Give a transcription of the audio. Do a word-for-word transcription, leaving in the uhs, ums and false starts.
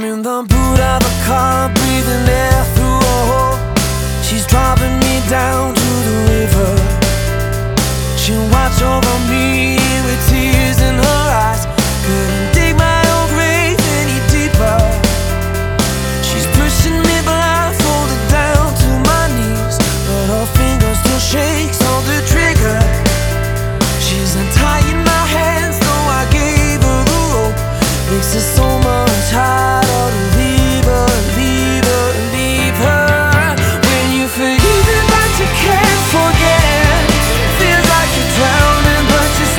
I'm in the boot of a car, breathing air through a hole. She's driving me down to the river. She'll watch over me